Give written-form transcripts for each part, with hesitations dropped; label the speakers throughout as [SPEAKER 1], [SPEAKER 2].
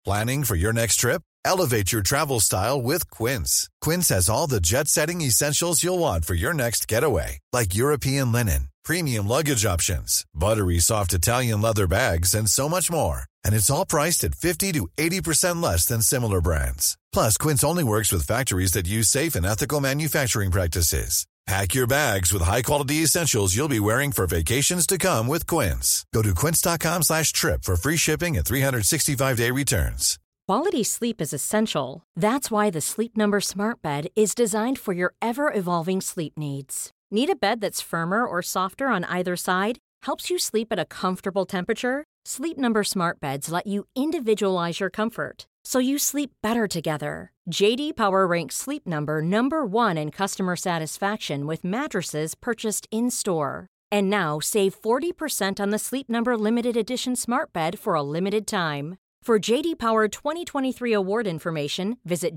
[SPEAKER 1] Planning for your next trip? Elevate your travel style with Quince. Quince has all the jet-setting essentials you'll want for your next getaway, like European linen, premium luggage options, buttery soft Italian leather bags, and so much more. And it's all priced at 50 to 80% less than similar brands. Plus, Quince only works with factories that use safe and ethical manufacturing practices. Pack your bags with high-quality essentials you'll be wearing for vacations to come with Quince. Go to quince.com/trip for free shipping and 365-day returns.
[SPEAKER 2] Quality sleep is essential. That's why the Sleep Number Smart Bed is designed for your ever-evolving sleep needs. Need a bed that's firmer or softer on either side? Helps you sleep at a comfortable temperature? Sleep Number Smart Beds let you individualize your comfort, so you sleep better together. JD Power ranks Sleep Number #1 in customer satisfaction with mattresses purchased in-store. And now, save 40% on the Sleep Number Limited Edition Smart Bed for a limited time. For JD Power 2023 award information, visit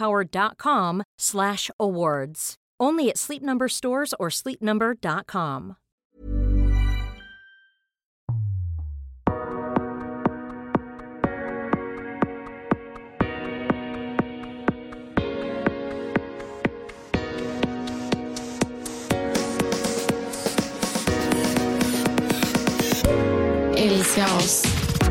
[SPEAKER 2] jdpower.com/awards. Only at Sleep Number stores or sleepnumber.com.
[SPEAKER 3] Älska oss.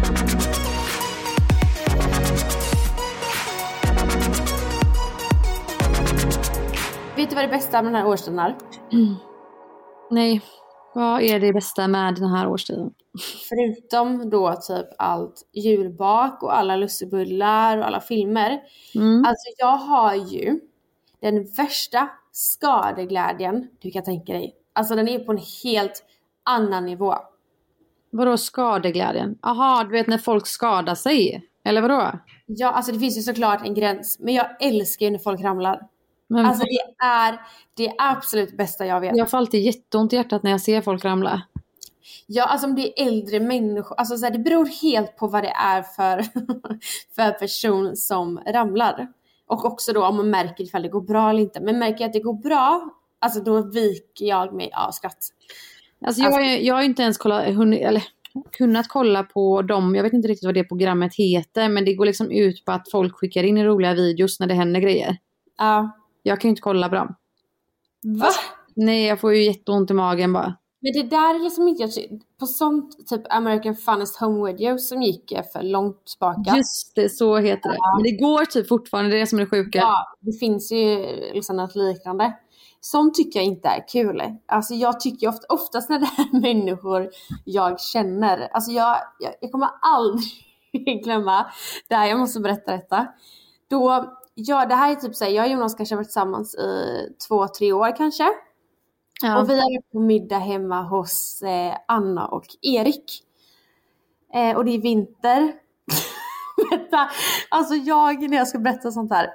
[SPEAKER 4] Vet du vad det bästa med den här årstiden är?
[SPEAKER 3] Nej, vad är det bästa med den här årstiden?
[SPEAKER 4] Förutom då typ allt julbak och alla lussebullar och alla filmer. Alltså jag har ju den värsta skadeglädjen du kan tänka dig. Alltså den är på en helt annan nivå.
[SPEAKER 3] Vadå skadeglädjen? Aha, du vet när folk skadar sig. Eller vadå?
[SPEAKER 4] Ja, alltså det finns ju såklart en gräns. Men jag älskar ju när folk ramlar.
[SPEAKER 3] Men
[SPEAKER 4] alltså det är absolut bästa jag vet.
[SPEAKER 3] Jag får alltid jätteont i hjärtat när jag ser folk ramla.
[SPEAKER 4] Ja, alltså om det är äldre människor. Alltså så här, det beror helt på vad det är för, för person som ramlar. Och också då om man märker ifall det går bra eller inte. Men märker jag att det går bra, alltså då viker jag mig av skratt.
[SPEAKER 3] Alltså jag har inte ens kunnat kolla på dem. Jag vet inte riktigt vad det programmet heter. Men det går liksom ut på att folk skickar in roliga videos när det händer grejer.
[SPEAKER 4] Ja.
[SPEAKER 3] Jag kan ju inte kolla på dem.
[SPEAKER 4] Va?
[SPEAKER 3] Nej, jag får ju jätteont i magen bara.
[SPEAKER 4] Men det där är liksom inte... På sånt typ American Funniest Home Videos som gick för långt tillbaka.
[SPEAKER 3] Just det, så heter det. Men det går typ fortfarande, det är det som är det sjuka.
[SPEAKER 4] Ja, det finns ju liksom något liknande. Sånt tycker jag inte är kul. Alltså jag tycker oftast när det är människor jag känner. Alltså jag kommer aldrig glömma det här. Jag måste berätta detta. Då, ja, det här är typ så här, jag och Jonas kanske har varit tillsammans i 2-3 år kanske. Ja. Och vi är på middag hemma hos Anna och Erik. Och det är vinter. Alltså när jag ska berätta sånt här.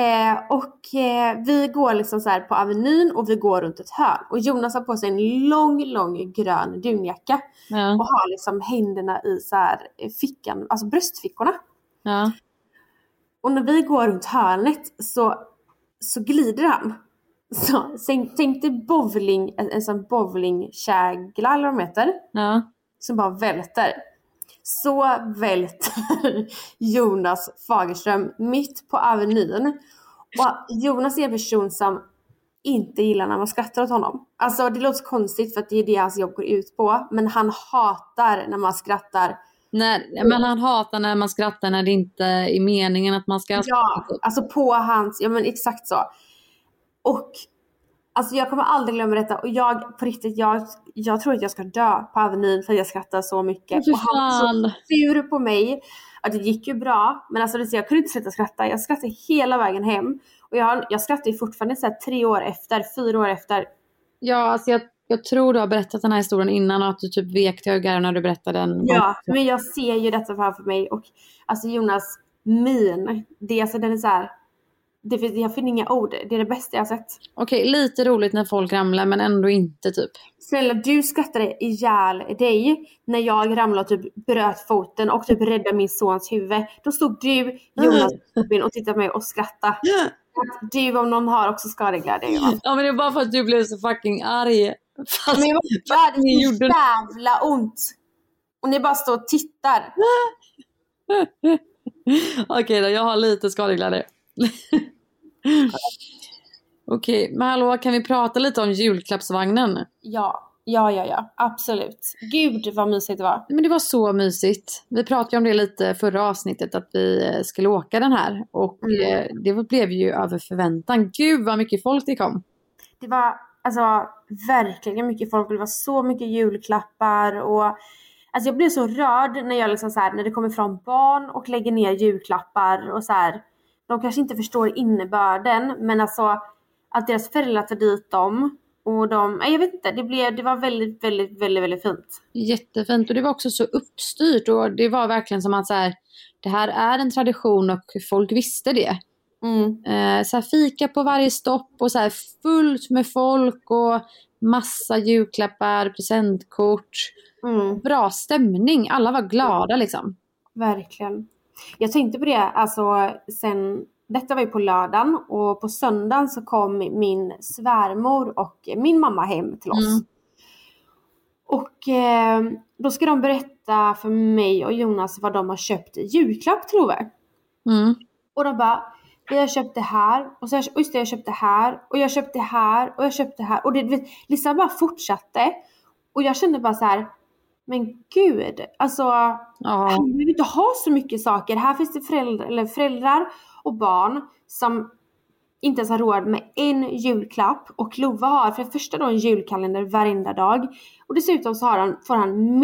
[SPEAKER 4] Vi går liksom så här på Avenyn och vi går runt ett hörn. Och Jonas har på sig en lång grön dunjacka. Ja. Och har liksom händerna i så här fickan, alltså bröstfickorna.
[SPEAKER 3] Ja.
[SPEAKER 4] Och när vi går runt hörnet så glider han. Så tänk dig bowling, en sån bowlingkägla eller vad de heter.
[SPEAKER 3] Ja.
[SPEAKER 4] Som bara välter. Så välter Jonas Fagerström mitt på Avenyn. Och Jonas är en person som inte gillar när man skrattar åt honom. Alltså det låter konstigt för att det är det hans jobb går ut på. Men han hatar när man skrattar.
[SPEAKER 3] Nej, men han hatar när man skrattar när det inte är meningen att man ska skratta.
[SPEAKER 4] Ja, alltså på hans, ja men exakt så. Och alltså jag kommer aldrig glömma detta. Och jag på riktigt, jag tror att jag ska dö på Avenyn för att jag skrattar så mycket. Och han var så sur på mig. Att det gick ju bra. Men alltså jag kunde inte sluta skratta. Jag skrattade hela vägen hem. Och jag skrattar ju fortfarande så här 4 år efter.
[SPEAKER 3] Ja, alltså jag tror du har berättat den här historien innan. Och att du typ vek till ögar när du berättade den.
[SPEAKER 4] Ja, men jag ser ju detta framför mig. Och alltså Jonas min. Det, alltså, den är så här. Jag finner inga ord. Det är det bästa jag har sett.
[SPEAKER 3] Okej, lite roligt när folk ramlar. Men ändå inte typ.
[SPEAKER 4] Snälla, du skrattade ihjäl dig. När jag ramlade och typ bröt foten. Och typ räddade min sons huvud. Då stod du, Jonas, och tittade på mig och skrattade. Du om någon har också skadeglädje.
[SPEAKER 3] Ja, men det är bara för att du blev så fucking arg.
[SPEAKER 4] Fast men jag det gjorde jävla ont. Och ni bara står och tittar.
[SPEAKER 3] Okej då, jag har lite skadeglädje. Okej, men hallå, kan vi prata lite om julklappsvagnen?
[SPEAKER 4] Ja, absolut. Gud vad mysigt det var.
[SPEAKER 3] Men det var så mysigt. Vi pratade om det lite förra avsnittet, att vi skulle åka den här. Och det blev ju över förväntan. Gud vad mycket folk det kom.
[SPEAKER 4] Det var alltså verkligen mycket folk. Det var så mycket julklappar. Och alltså jag blev så rörd när jag liksom så här, när det kommer fram barn och lägger ner julklappar. Och så här, de kanske inte förstår innebörden. Men alltså att deras föräldrar tar dit dem. Och jag vet inte, det var väldigt, väldigt, väldigt, väldigt fint.
[SPEAKER 3] Jättefint, och det var också så uppstyrt. Och det var verkligen som att så här, det här är en tradition och folk visste det. Så här, fika på varje stopp och så här, fullt med folk och massa julklappar, presentkort. Bra stämning, alla var glada liksom.
[SPEAKER 4] Verkligen. Jag tänkte på det, alltså sen... Detta var ju på lördagen och på söndagen så kom min svärmor och min mamma hem till oss. Och då ska de berätta för mig och Jonas vad de har köpt julklapp, tror jag. Och de bara, vi har köpt det här och så just det, jag köpte det här och jag köpte det här och jag köpte det här. Och det liksom bara fortsatte. Och jag kände bara så här, men gud, alltså han behöver inte ha så mycket saker. Här finns det föräldrar och barn som inte ens har råd med en julklapp. Och Lova har för det första då en julkalender varenda dag. Och dessutom så får han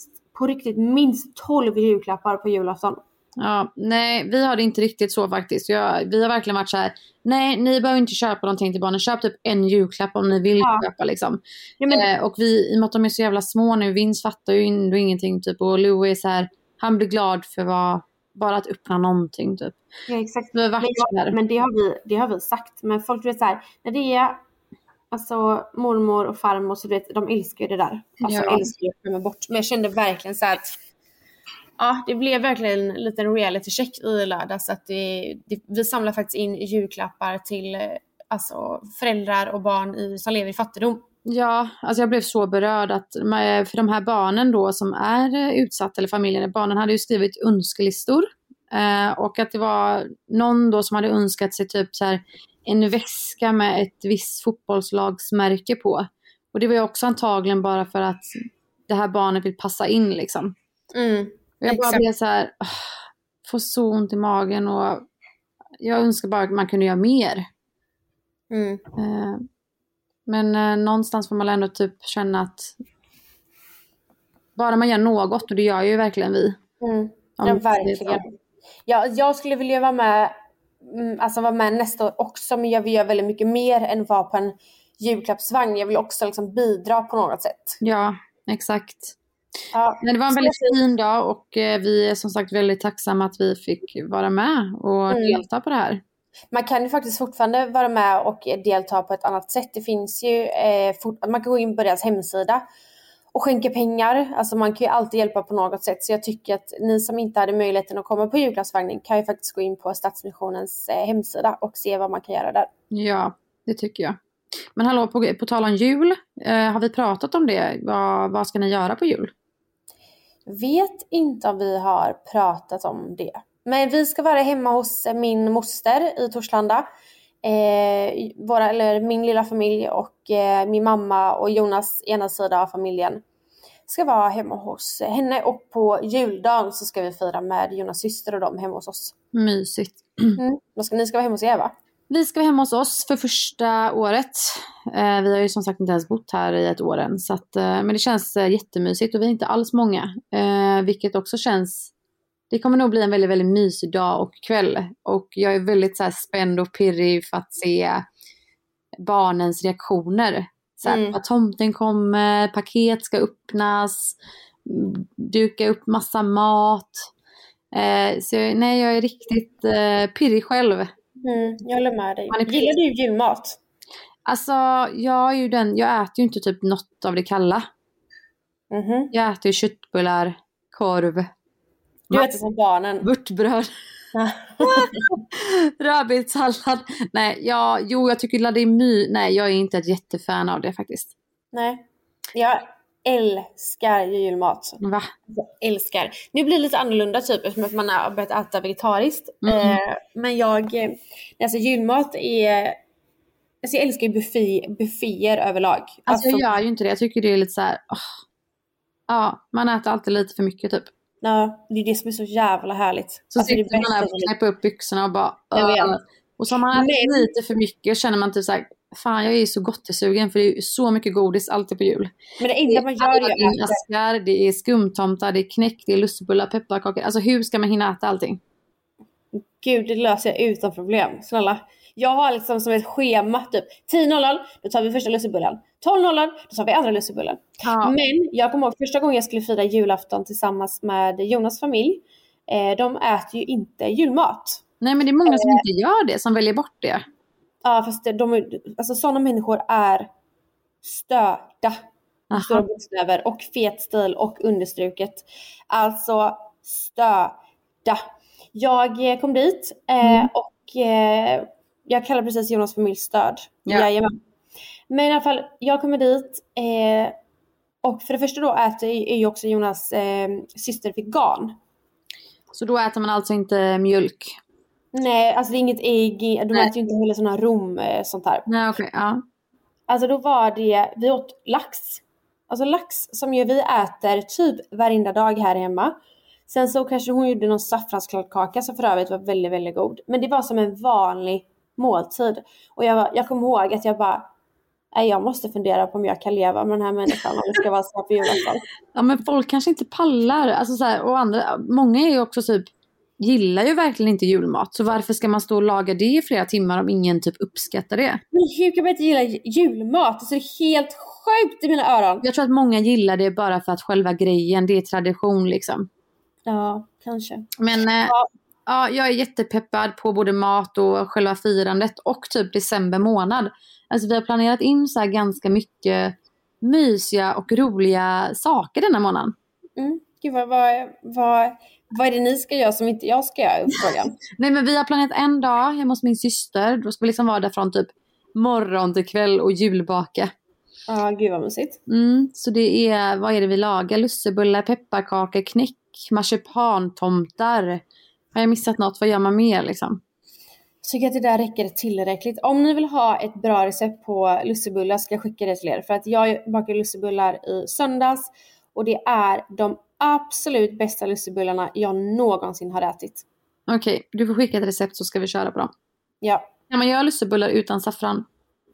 [SPEAKER 4] minst 12 julklappar på julafton.
[SPEAKER 3] Ja, nej, vi har det inte riktigt så faktiskt. Vi har verkligen varit så här, nej, ni behöver inte köpa någonting till barnen. Köp typ en julklapp om ni vill köpa liksom. Ja, men... och vi, i och med att de är så jävla små nu, Vince fattar ju ändå ingenting typ. Och Louis är så här, han blir glad för bara att öppna någonting typ.
[SPEAKER 4] Ja, exakt.
[SPEAKER 3] Men
[SPEAKER 4] det har vi sagt. Men folk vet så här, när det är alltså mormor och farmor så vet de älskar ju det där. Alltså älskar ju att komma bort. Men jag kände verkligen så här att det blev verkligen en liten reality check i lördags. Att vi samlar faktiskt in julklappar till alltså föräldrar och barn som lever i fattigdom.
[SPEAKER 3] Ja, alltså jag blev så berörd att för de här barnen då som är utsatta, eller familjen, barnen hade ju skrivit önskelistor. Och att det var någon då som hade önskat sig typ så här en väska med ett visst fotbollslagsmärke på. Och det var ju också antagligen bara för att det här barnet vill passa in liksom. Och jag bara blev så här, får så ont i magen och jag önskar bara att man kunde göra mer. Men någonstans får man ändå typ känna att bara man gör något, och det gör ju verkligen vi.
[SPEAKER 4] Ja, verkligen. Ja, jag skulle vilja vara med nästa år också, men jag vill göra väldigt mycket mer än vara på en julklappsvagn. Jag vill också liksom bidra på något sätt.
[SPEAKER 3] Ja, exakt.
[SPEAKER 4] Ja,
[SPEAKER 3] men det var en väldigt fin dag och vi är som sagt väldigt tacksamma att vi fick vara med och delta på det här.
[SPEAKER 4] Man kan ju faktiskt fortfarande vara med och delta på ett annat sätt. Det finns ju, man kan gå in på deras hemsida och skänka pengar. Alltså man kan ju alltid hjälpa på något sätt. Så jag tycker att ni som inte hade möjligheten att komma på julklappsvagnen kan ju faktiskt gå in på Stadsmissionens hemsida och se vad man kan göra där.
[SPEAKER 3] Ja, det tycker jag. Men hallå, på tal om jul, har vi pratat om det? Vad ska ni göra på jul?
[SPEAKER 4] Vet inte om vi har pratat om det. Men vi ska vara hemma hos min moster i Torslanda. Min lilla familj och min mamma och Jonas ena sida av familjen ska vara hemma hos henne. Och på juldagen så ska vi fira med Jonas syster och dem hemma hos oss.
[SPEAKER 3] Mysigt.
[SPEAKER 4] Ni ska vara hemma hos er, va?
[SPEAKER 3] Vi ska vara hemma hos oss för första året. Vi har ju som sagt inte ens bott här i ett år än. Så att, men det känns jättemysigt och vi är inte alls många. Vilket också känns... Det kommer nog bli en väldigt, väldigt mysig dag och kväll. Och jag är väldigt så här, spänd och pirrig för att se barnens reaktioner. Så här, att tomten kommer, paket ska öppnas, duka upp massa mat. Så nej, jag är riktigt pirrig själv.
[SPEAKER 4] Jag håller med dig. Gillar du julmat?
[SPEAKER 3] Alltså, jag äter ju inte typ något av det kalla. Jag äter ju köttbullar, korv.
[SPEAKER 4] Du äter som barnen.
[SPEAKER 3] Vörtbröd. Rödbetssallad. Nej, jag tycker det är Nej, jag är inte ett jättefan av det faktiskt.
[SPEAKER 4] Nej. älskar julmat.
[SPEAKER 3] Va?
[SPEAKER 4] Jag älskar. Nu blir det lite annorlunda typ eftersom att man har börjat äta vegetariskt. Men alltså julmat är... Alltså jag älskar ju bufféer överlag.
[SPEAKER 3] Alltså jag gör ju inte det. Jag tycker det är lite så här... Ja, man äter alltid lite för mycket typ.
[SPEAKER 4] Ja, det är det som är så jävla härligt.
[SPEAKER 3] Så
[SPEAKER 4] alltså,
[SPEAKER 3] sitter man där och knäpper upp byxorna och bara... Och så har man ätit lite för mycket och känner man typ så här... Fan, jag är så gottesugen för det är så mycket godis alltid på jul.
[SPEAKER 4] Men det enda man gör är
[SPEAKER 3] att... Det är skumtomtar, det är knäck, det är lussebullar, pepparkakor. Alltså hur ska man hinna äta allting?
[SPEAKER 4] Gud, det löser jag utan problem. Snälla. Jag har liksom som ett schema typ 10.00, då tar vi första lussebullen. 12.00, då tar vi andra lussebullen. Ja. Men jag kommer ihåg första gången jag skulle fira julafton tillsammans med Jonas familj. De äter ju inte julmat.
[SPEAKER 3] Nej, men det är många som inte gör det, som väljer bort det.
[SPEAKER 4] Ja, fast alltså sådana människor är störda. Stora bokstäver och fet stil och understruket. Alltså störda. Jag kom dit och jag kallar precis Jonas familj stöd. Ja. Men i alla fall, jag kommer dit och för det första då är ju också Jonas syster vegan.
[SPEAKER 3] Så då äter man alltså inte mjölk?
[SPEAKER 4] Nej, alltså det är inget ägg. De äter ju inte heller sådana rom sånt här.
[SPEAKER 3] Nej, okej, ja.
[SPEAKER 4] Alltså då var det, vi åt lax. Alltså lax som ju vi äter typ varenda dag här hemma. Sen så kanske hon gjorde någon saffranskladdkaka som för övrigt var väldigt, väldigt god. Men det var som en vanlig måltid. Och jag kommer ihåg att jag bara... Nej, jag måste fundera på om jag kan leva med den här människan om det ska vara så här på julafton.
[SPEAKER 3] Ja, men folk kanske inte pallar. Alltså så här, och andra, många är ju också typ... Gillar ju verkligen inte julmat. Så varför ska man stå och laga det i flera timmar om ingen typ uppskattar det?
[SPEAKER 4] Men hur kan man inte gilla julmat? Alltså det är helt sjukt i mina öron.
[SPEAKER 3] Jag tror att många gillar det bara för att själva grejen, det är tradition liksom.
[SPEAKER 4] Ja, kanske.
[SPEAKER 3] Men ja, jag är jättepeppad på både mat och själva firandet och typ december månad. Alltså vi har planerat in så här ganska mycket mysiga och roliga saker denna månaden.
[SPEAKER 4] Gud, vad är det ni ska göra som inte jag ska göra i början?
[SPEAKER 3] Nej, men vi har planerat en dag hemma hos min syster. Då ska vi liksom vara där från typ morgon till kväll och julbaka.
[SPEAKER 4] Ja, gud vad mysigt.
[SPEAKER 3] Så det är, vad är det vi lagar? Lussebullar, pepparkakor, knäck, marsipantomtar. Har jag missat något? Vad gör man mer liksom?
[SPEAKER 4] Jag tycker att det där räcker tillräckligt. Om ni vill ha ett bra recept på lussebullar ska jag skicka det till er. För att jag bakar lussebullar i söndags. Och det är de absolut bästa lussebullarna jag någonsin har ätit.
[SPEAKER 3] Okej, du får skicka ett recept så ska vi köra på dem.
[SPEAKER 4] Ja.
[SPEAKER 3] Kan man göra lussebullar utan saffran?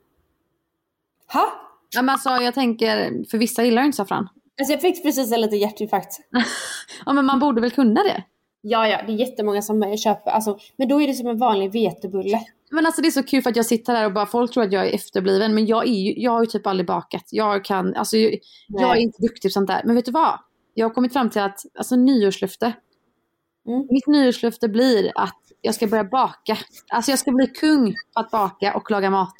[SPEAKER 4] Ha?
[SPEAKER 3] Ja, men alltså jag tänker, för vissa gillar ju inte saffran.
[SPEAKER 4] Alltså jag fick precis en liten hjärtinfarkt.
[SPEAKER 3] Ja, men man borde väl kunna det?
[SPEAKER 4] Ja, det är jättemånga som köper. Alltså, men då är det som en vanlig vetebulle.
[SPEAKER 3] Men alltså det är så kul för att jag sitter där och bara folk tror att jag är efterbliven. Men jag har ju typ aldrig bakat. Jag är inte duktig på sånt där. Men vet du vad? Jag har kommit fram till att, alltså nyårslöfte. Mitt nyårslöfte blir att jag ska börja baka. Alltså jag ska bli kung på att baka och laga mat.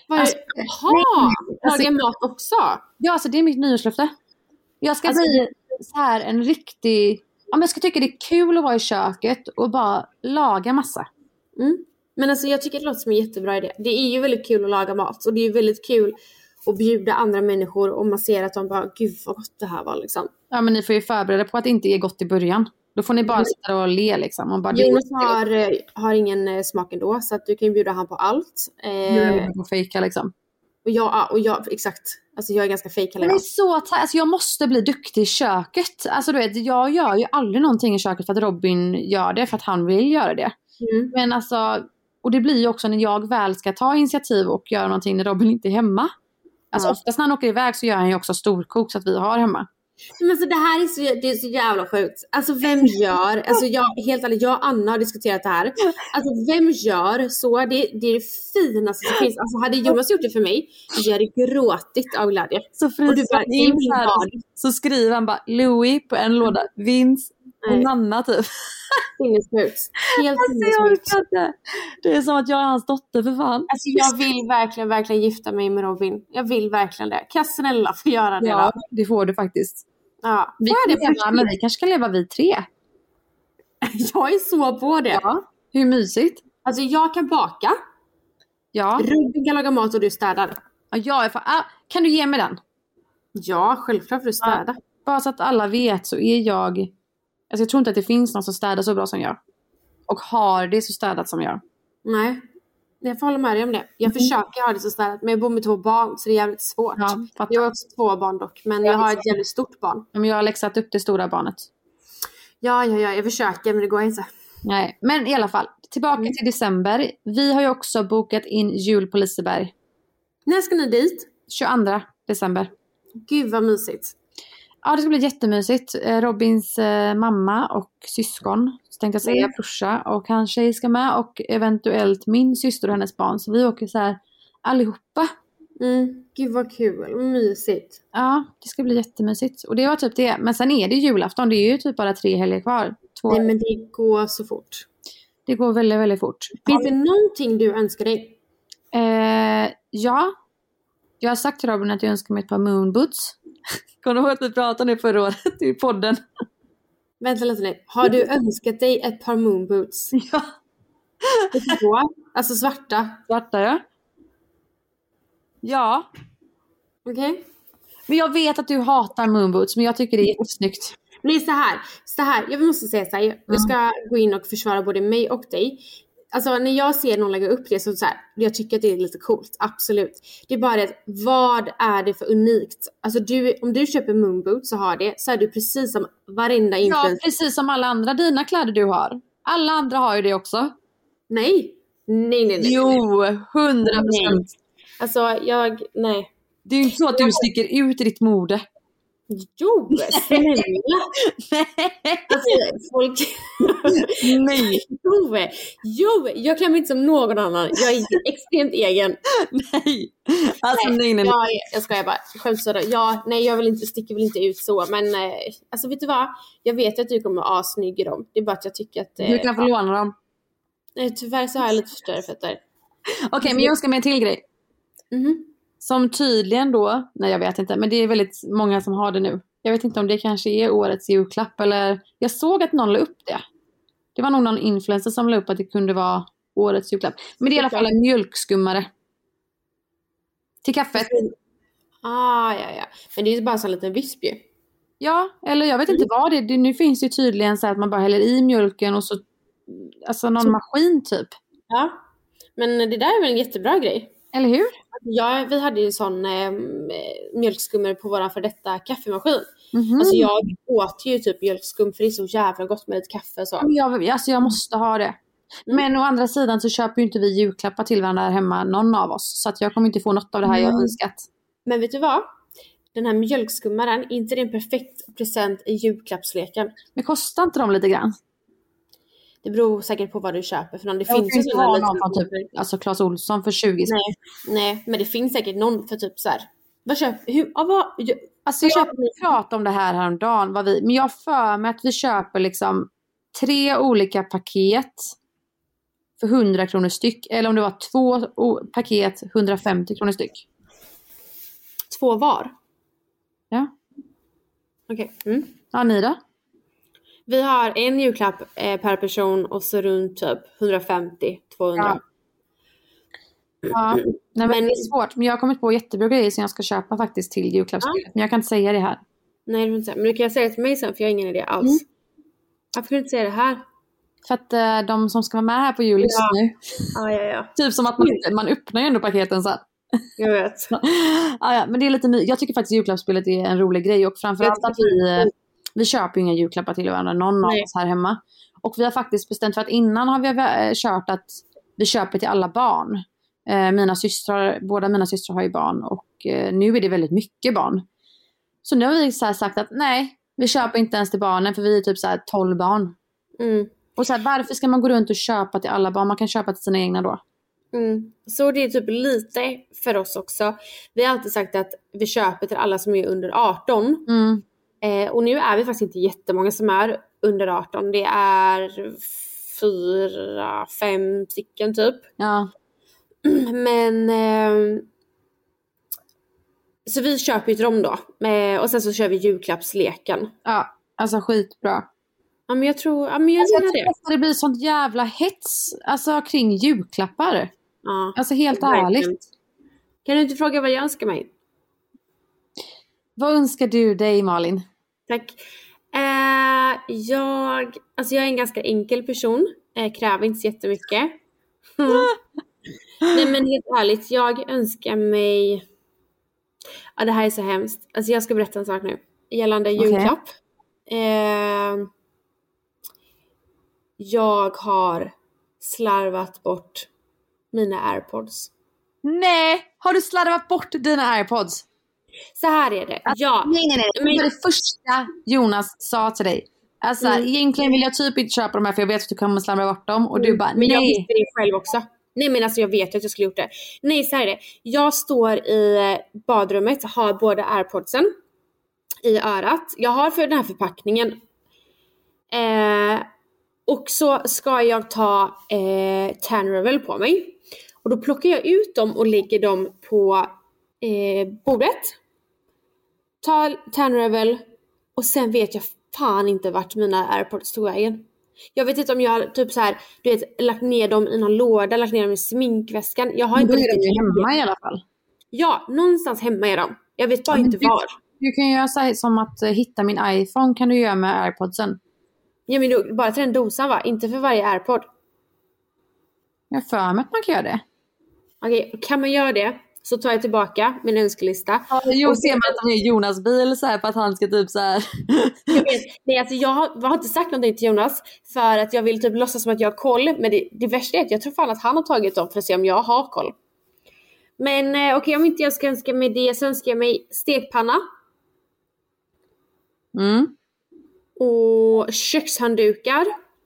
[SPEAKER 4] Laga mat också?
[SPEAKER 3] Ja, alltså det är mitt nyårslöfte. Jag ska bli så här en riktig... Ja, men jag ska tycka det är kul att vara i köket och bara laga massa.
[SPEAKER 4] Men alltså jag tycker det låter som en jättebra idé. Det är ju väldigt kul att laga mat. Och det är ju väldigt kul att bjuda andra människor. Och man ser att de bara, gud vad gott det här var liksom.
[SPEAKER 3] Ja, men ni får ju förbereda på att det inte är gott i början. Då får ni bara sitta och le liksom. Och bara,
[SPEAKER 4] Jonas har ingen smak ändå. Så att du kan ju bjuda han på allt.
[SPEAKER 3] Och fejka liksom.
[SPEAKER 4] Och jag, exakt. Alltså jag är ganska fake.
[SPEAKER 3] Men det är så alltså jag måste bli duktig i köket. Alltså du vet, jag gör ju aldrig någonting i köket för att Robin gör det. För att han vill göra det. Men alltså, och det blir ju också när jag väl ska ta initiativ och göra någonting när Robin inte är hemma. Alltså oftast när han åker iväg så gör han ju också storkok så att vi har hemma.
[SPEAKER 4] Men alltså det här är så jävla sjukt. Alltså vem gör, alltså helt ärligt, jag och Anna har diskuterat det här. Alltså vem gör så, det är det finaste som finns. Alltså hade Jonas gjort det för mig, jag hade gråtit av glädje.
[SPEAKER 3] Så så skriver han bara Louis på en låda, Vince och Nanna typ.
[SPEAKER 4] Sinnessjukt. Helt sinnessjukt.
[SPEAKER 3] Det är som att jag är hans dotter för fan.
[SPEAKER 4] Alltså jag vill verkligen gifta mig med Robin. Jag vill verkligen det. Kan jag snälla få göra det då?
[SPEAKER 3] Det får du faktiskt.
[SPEAKER 4] Ja.
[SPEAKER 3] Men vi kanske ska leva vi 3.
[SPEAKER 4] Jag är så på det.
[SPEAKER 3] Ja. Hur mysigt?
[SPEAKER 4] Alltså jag kan baka.
[SPEAKER 3] Ja.
[SPEAKER 4] Robin kan laga mat och du städar.
[SPEAKER 3] Ja, kan du ge mig den?
[SPEAKER 4] Ja, självklart för att städa.
[SPEAKER 3] Bara så att alla vet så är jag... Alltså jag tror inte att det finns någon som städar så bra som jag. Och har det så städat som jag.
[SPEAKER 4] Nej, jag får hålla med dig om det. Jag försöker ha det så städat. Men jag bor med 2 barn så det är jävligt svårt.
[SPEAKER 3] Ja,
[SPEAKER 4] jag har också 2 barn dock. Men jag har ett jävligt stort barn.
[SPEAKER 3] Men jag har läxat upp det stora barnet.
[SPEAKER 4] Ja, jag försöker men det går inte.
[SPEAKER 3] Nej, men i alla fall. Tillbaka till december. Vi har ju också bokat in jul på Liseberg.
[SPEAKER 4] När ska ni dit?
[SPEAKER 3] 22 december.
[SPEAKER 4] Gud vad mysigt.
[SPEAKER 3] Ja, det ska bli jättemysigt. Robins mamma och syskon, så tänkte jag säga, brorsa och hans tjej ska med. Och eventuellt min syster och hennes barn. Så vi åker så här allihopa.
[SPEAKER 4] Gud vad kul, mysigt.
[SPEAKER 3] Ja, det ska bli jättemysigt. Och det var typ det. Men sen är det julafton, det är ju typ bara 3 helger kvar. 2.
[SPEAKER 4] Nej men det går så fort.
[SPEAKER 3] Det går väldigt, väldigt fort.
[SPEAKER 4] Finns det någonting du önskar dig?
[SPEAKER 3] Ja. Jag har sagt till Robin att jag önskar mig ett par moonboots. Kommer du ihåg att vi pratade om det förra året i podden?
[SPEAKER 4] Vänta lite nu. Har du önskat dig ett par moonboots?
[SPEAKER 3] Ja.
[SPEAKER 4] Alltså svarta?
[SPEAKER 3] Svarta, ja. Ja.
[SPEAKER 4] Okej.
[SPEAKER 3] Men jag vet att du hatar moonboots, men jag tycker det är jättesnyggt.
[SPEAKER 4] Nej, så här. Jag måste säga så här. Jag ska gå in och försvara både mig och dig. Alltså när jag ser någon lägga upp det så här, jag tycker att det är lite coolt, absolut. Det är bara det, vad är det för unikt? Alltså om du köper moonboots så har det, så är du precis som varenda influencer. Ja,
[SPEAKER 3] precis som alla andra dina kläder du har. Alla andra har ju det också.
[SPEAKER 4] Nej.
[SPEAKER 3] Jo, 100%.
[SPEAKER 4] Nej. Alltså nej.
[SPEAKER 3] Det är ju inte så att du sticker ut i ditt mode.
[SPEAKER 4] Jo, snälla. Alltså, folk...
[SPEAKER 3] Nej.
[SPEAKER 4] Jo, jag klämmer inte som någon annan. Jag är extremt egen.
[SPEAKER 3] Nej. Alltså nej.
[SPEAKER 4] Jag skojar bara. Självsöda. Ja, nej, sticker väl inte ut så. Men alltså vet du vad? Jag vet att du kommer att snygg i dem. Det är bara att jag tycker att...
[SPEAKER 3] Du kan få låna dem.
[SPEAKER 4] Nej, tyvärr så har jag lite för större fötter.
[SPEAKER 3] Okej, men jag ska med en till grej. Som tydligen då, nej jag vet inte, men det är väldigt många som har det nu. Jag vet inte om det kanske är årets julklapp eller... Jag såg att någon la upp det. Det var nog någon influencer som la upp att det kunde vara årets julklapp. Men det är i alla fall en mjölkskummare. Till kaffet.
[SPEAKER 4] Ja. Men det är ju bara så en liten visp ju.
[SPEAKER 3] Ja, eller jag vet inte vad det är. Nu finns det tydligen så att man bara häller i mjölken och så... Alltså någon maskin typ. Ja.
[SPEAKER 4] Men det där är väl en jättebra grej.
[SPEAKER 3] Eller hur?
[SPEAKER 4] Ja, vi hade ju en sån mjölkskummare på våran för detta kaffemaskin. Alltså jag åt ju typ mjölkskum för det är så jävla gott med ett kaffe och så.
[SPEAKER 3] Jag måste ha det. Men å andra sidan så köper ju inte vi julklappar till varandra här hemma, någon av oss. Så att jag kommer inte få något av det här jag önskat.
[SPEAKER 4] Men vet du vad? Den här mjölkskummaren, är inte det en perfekt present i julklappsleken?
[SPEAKER 3] Men kostar inte de lite grann?
[SPEAKER 4] Det beror säkert på vad du köper. För det
[SPEAKER 3] finns ju sådana någon typ, alltså Clas Ohlson för 20 spänn.
[SPEAKER 4] Nej, men det finns säkert någon för typ så här. Vad köper
[SPEAKER 3] jag pratade om det här häromdagen. Men jag för mig att vi köper liksom 3 olika paket för 100 kronor styck. Eller om det var 2 paket 150 kronor styck.
[SPEAKER 4] 2 var?
[SPEAKER 3] Ja.
[SPEAKER 4] Okej.
[SPEAKER 3] Ja, ni då?
[SPEAKER 4] Vi har en julklapp per person och så runt typ 150-200.
[SPEAKER 3] Ja. Nej, men det är svårt. Men jag har kommit på jättebra grejer som jag ska köpa faktiskt till julklappsspelet. Men jag kan inte säga det här.
[SPEAKER 4] Nej, det inte. Men du kan säga det till mig sen för jag har ingen idé alls. Varför kan du inte säga det här?
[SPEAKER 3] För att de som ska vara med här på jul just nu.
[SPEAKER 4] Ja.
[SPEAKER 3] Typ som att man öppnar ju ändå paketen sen.
[SPEAKER 4] Jag vet.
[SPEAKER 3] Ja, men det är lite jag tycker faktiskt julklappsspelet är en rolig grej. Och framförallt att vi köper ju inga julklappar till varandra. Någon av oss här hemma. Och vi har faktiskt bestämt för att innan har vi kört att vi köper till alla barn. Båda mina systrar har ju barn. Och nu är det väldigt mycket barn. Så nu har vi så här sagt att nej, vi köper inte ens till barnen. För vi är typ så här 12 barn. Och så här, varför ska man gå runt och köpa till alla barn? Man kan köpa till sina egna då.
[SPEAKER 4] Så det är typ lite för oss också. Vi har alltid sagt att vi köper till alla som är under 18. Och nu är vi faktiskt inte jättemånga som är under 18. Det är 4-5 stycken typ.
[SPEAKER 3] Ja.
[SPEAKER 4] Men så vi köper ju till dem då. Och sen så kör vi julklappsleken.
[SPEAKER 3] Ja, alltså skitbra.
[SPEAKER 4] Ja, men jag tror jag gillar det.
[SPEAKER 3] Det blir sånt jävla hets alltså kring julklappar. Ja. Alltså helt ärligt.
[SPEAKER 4] Kan du inte fråga vad jag önskar mig?
[SPEAKER 3] Vad önskar du dig, Malin?
[SPEAKER 4] Tack. Jag är en ganska enkel person. Kräver inte så jättemycket. Nej, men helt ärligt, jag önskar mig... Ja, det här är så hemskt. Alltså jag ska berätta en sak nu. Gällande julklapp. Jag har slarvat bort mina AirPods.
[SPEAKER 3] Nej, har du slarvat bort dina AirPods?
[SPEAKER 4] Så här är det. Ja.
[SPEAKER 3] Nej. Det var det första Jonas sa till dig. Alltså egentligen vill jag typ inte köpa de här för jag vet att du kommer slarva bort dem. Och du bara,
[SPEAKER 4] men jag visste det själv också. Nej, men alltså jag vet att jag skulle gjort det. Nej, så här är det. Jag står i badrummet, har båda AirPodsen i örat. Jag har för den här förpackningen. Och så ska jag ta Tanrevel på mig. Och då plockar jag ut dem och lägger dem på bordet. Tar Tanrevel och sen vet jag fan inte vart mina AirPods tog vägen. Jag vet inte om jag typ så här, du vet, lagt ner dem i någon låda, lagt ner dem i sminkväskan. Jag har inte
[SPEAKER 3] riktigt hemma i alla fall.
[SPEAKER 4] Ja, någonstans hemma är de. Jag vet bara inte var.
[SPEAKER 3] Du kan göra så här som att hitta min iPhone kan du göra med AirPodsen.
[SPEAKER 4] Ja, men då, bara till den dosan, va? Inte för varje AirPod.
[SPEAKER 3] Jag för mig att man kan göra det.
[SPEAKER 4] Okej, kan man göra det så tar jag tillbaka min önskelista.
[SPEAKER 3] Ja, jo, ser man att det är Jonas bil så här för att han ska typ så här.
[SPEAKER 4] Jag vet, nej, alltså jag har inte sagt någonting till Jonas för att jag vill typ låtsas som att jag har koll. Men det värsta är att jag tror fan att han har tagit dem för att se om jag har koll. Men okej, om inte jag ska önska mig det så önskar jag mig stekpanna. Och kökshanddukar.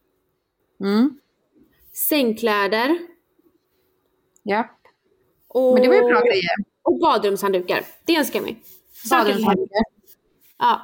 [SPEAKER 4] Sängkläder.
[SPEAKER 3] Ja.
[SPEAKER 4] Och,
[SPEAKER 3] men det var ju bra grejer.
[SPEAKER 4] Och badrumshanddukar. Det önskar jag mig.
[SPEAKER 3] Badrumshanddukar.
[SPEAKER 4] Ja.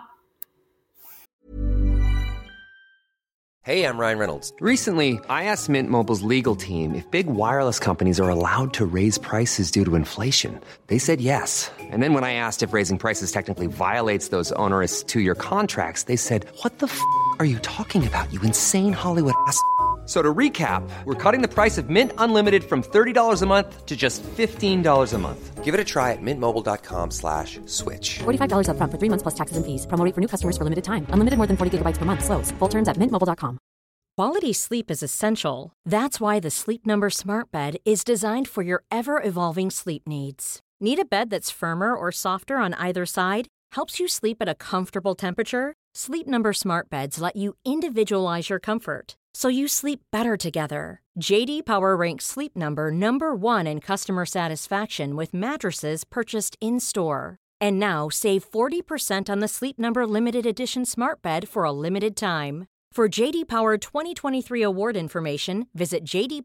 [SPEAKER 5] Hey, I'm Ryan Reynolds. Recently, I asked Mint Mobile's legal team if big wireless companies are allowed to raise prices due to inflation. They said yes. And then when I asked if raising prices technically violates those onerous two-year contracts, they said, "What the f*** are you talking about, you insane Hollywood ass?" So to recap, we're cutting the price of Mint Unlimited from $30 a month to just $15 a month. Give it a try at mintmobile.com/switch.
[SPEAKER 6] $45 up front for 3 months plus taxes and fees. Promo rate for new customers for limited time. Unlimited more than 40 gigabytes per month. Slows full terms at mintmobile.com.
[SPEAKER 2] Quality sleep is essential. That's why the Sleep Number Smart Bed is designed for your ever-evolving sleep needs. Need a bed that's firmer or softer on either side? Helps you sleep at a comfortable temperature? Sleep Number Smart Beds let you individualize your comfort, so you sleep better together. JD Power ranks Sleep Number #1 in customer satisfaction with mattresses purchased in-store. And now save 40% on the Sleep Number Limited Edition Smart Bed for a limited time. For JD Power 2023 award information, visit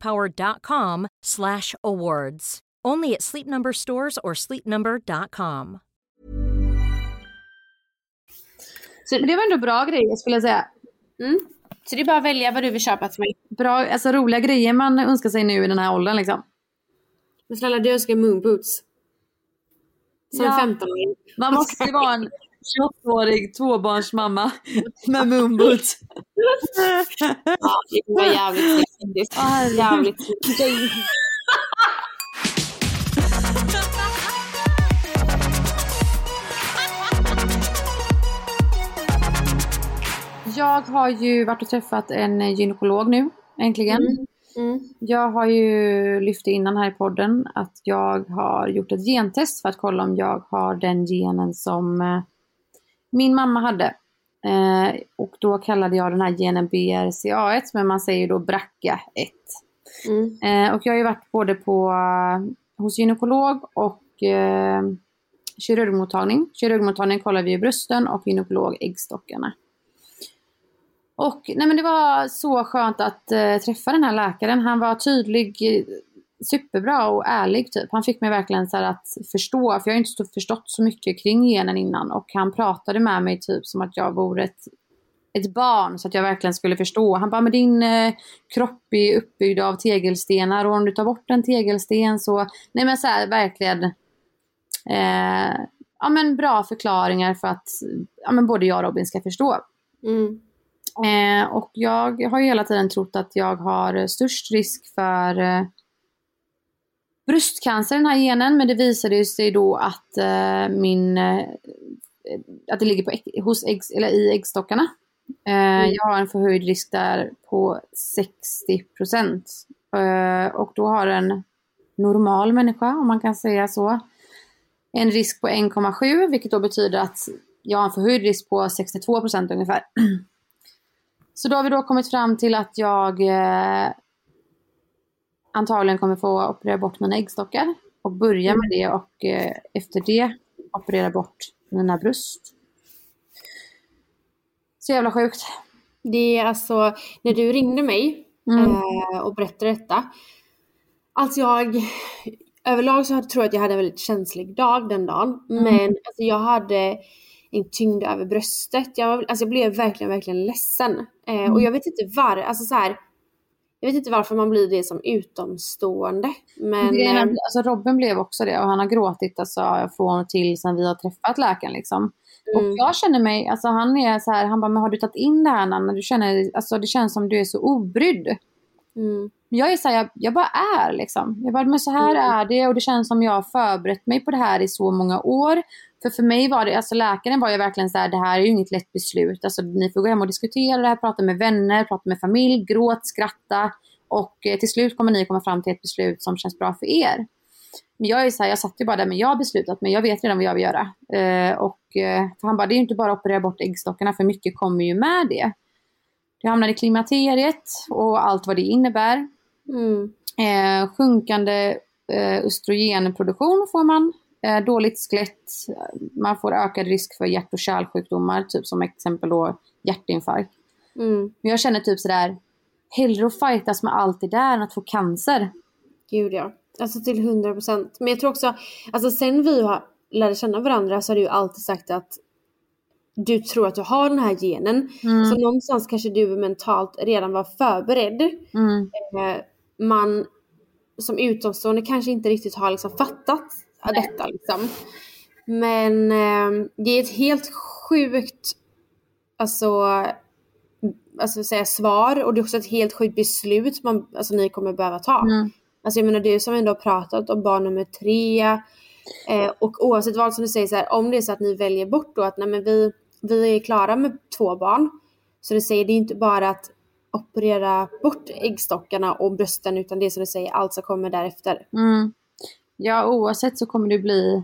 [SPEAKER 2] jdpower.com/awards. Only at Sleep Number stores or sleepnumber.com.
[SPEAKER 3] Så det var ändå bra grejer skulle jag säga.
[SPEAKER 4] Så det är bara att välja vad du vill köpa till mig.
[SPEAKER 3] Bra, alltså roliga grejer man önskar sig nu i den här åldern liksom.
[SPEAKER 4] Men snälla, du önskar moonboots. Som 15-åring.
[SPEAKER 3] Man måste ju vara en 28-årig tvåbarnsmamma med moonboots.
[SPEAKER 4] Ja, det var jävligt trevligt. Jävligt trevligt.
[SPEAKER 3] Jag har ju varit och träffat en gynekolog nu, äntligen. Jag har ju lyft innan här i podden att jag har gjort ett gentest för att kolla om jag har den genen som min mamma hade. Och då kallade jag den här genen BRCA1, men man säger då BRCA1. Och jag har ju varit både hos gynekolog och kirurgmottagning. Kirurgmottagning kollar vi i brösten och gynekolog äggstockarna. Och nej, men det var så skönt att träffa den här läkaren. Han var tydlig, superbra och ärlig typ. Han fick mig verkligen så här att förstå, för jag har inte förstått så mycket kring genen innan. Och han pratade med mig typ som att jag vore ett barn, så att jag verkligen skulle förstå. Han bara, med din kropp är uppbyggd av tegelstenar och om du tar bort en tegelsten så, nej men så här verkligen ja men bra förklaringar för att ja men både jag och Robin ska förstå. Och jag har ju hela tiden trott att jag har störst risk för bröstcancer, den här genen, men det visade sig då att min att det ligger i äggstockarna. Jag har en förhöjd risk där på 60%. Och då har en normal människa, om man kan säga så, en risk på 1,7, vilket då betyder att jag har en förhöjd risk på 62% ungefär. Så då har vi då kommit fram till att jag antagligen kommer få operera bort mina äggstockar och börja med det, och efter det operera bort mina bröst. Så jävla sjukt.
[SPEAKER 4] Det är alltså, när du ringde mig och berättade detta. Alltså överlag så tror jag att jag hade en väldigt känslig dag den dagen. Men alltså, jag hade en tyngd över bröstet. Jag blev verkligen, verkligen ledsen. Och jag vet inte jag vet inte varför man blir det som utomstående. Men
[SPEAKER 3] alltså Robin blev också det, och han har gråtit alltså, från och till sen vi har träffat läkaren liksom. Och jag känner mig, alltså han är så här, han bara, men har du tagit in det här när du känner, alltså det känns som du är så obrydd. Jag är så här, jag bara är liksom. Jag bara, men så här är det, och det känns som jag har förberett mig på det här i så många år. För mig var det, alltså läkaren var ju verkligen så här, det här är ju inget lätt beslut. Alltså ni får gå hem och diskutera det här, prata med vänner, prata med familj, gråt, skratta. Och till slut kommer ni komma fram till ett beslut som känns bra för er. Men jag är så här, jag satt ju bara där, men jag har beslutat, men jag vet redan vad jag vill göra. För han bara, det är ju inte bara att operera bort äggstockarna, för mycket kommer ju med det. Jag hamnar i klimakteriet och allt vad det innebär. Sjunkande östrogenproduktion får man. Dåligt skelett. Man får ökad risk för hjärt- och kärlsjukdomar. Typ som exempel då hjärtinfarkt. Men jag känner typ sådär, hellre att fightas med allt det där än att få cancer.
[SPEAKER 4] Gud ja. Alltså till 100%. Men jag tror också, alltså sen vi lärde känna varandra så har du ju alltid sagt att du tror att du har den här genen. Så någonstans kanske du mentalt redan var förberedd. Man som utomstående kanske inte riktigt har liksom fattat detta liksom. Men det är ett helt sjukt alltså säga svar, och det är också ett helt sjukt beslut ni kommer behöva ta. Alltså jag menar, du som ändå har pratat om barn nummer 3, och oavsett vad som du säger så här, om det är så att ni väljer bort då att nej, men vi är klara med 2 barn, så du säger, det är inte bara att operera bort äggstockarna och brösten, utan det är som du säger, allt som kommer därefter.
[SPEAKER 3] Ja, oavsett så kommer det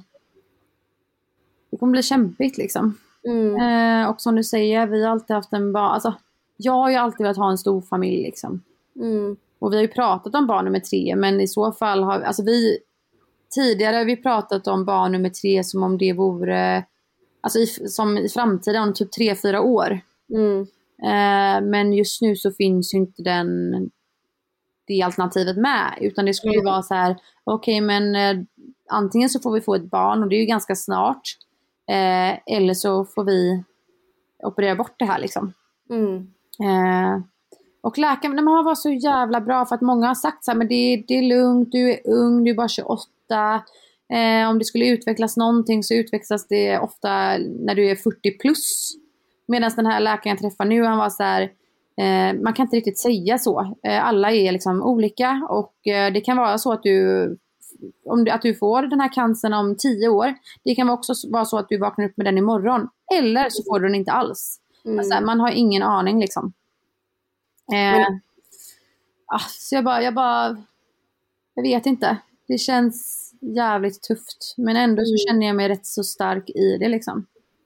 [SPEAKER 3] kommer bli kämpigt liksom. Och som du säger, vi har alltid haft alltså jag har ju alltid velat ha en stor familj liksom. Och vi har ju pratat om barn nummer 3, men i så fall har alltså tidigare har vi pratat om barn nummer 3 som om det vore alltså som i framtiden om typ 3-4 år. Men just nu så finns ju inte det alternativet med, utan det skulle ju vara så här, okej, men antingen så får vi få ett barn, och det är ju ganska snart, eller så får vi operera bort det här liksom. Och läkaren, man har varit så jävla bra, för att många har sagt så här, men det är lugnt, du är ung, du är bara 28. Om det skulle utvecklas någonting så utvecklas det ofta när du är 40 plus. Medan den här läkaren jag träffar nu, han var så här, man kan inte riktigt säga så. Alla är liksom olika, och det kan vara så att du får den här cancern om 10 år. Det kan också vara så att du vaknar upp med den imorgon, eller så får du den inte alls. Alltså, man har ingen aning liksom. Så jag vet inte. Det känns jävligt tufft, men ändå så känner jag mig rätt så stark i det liksom.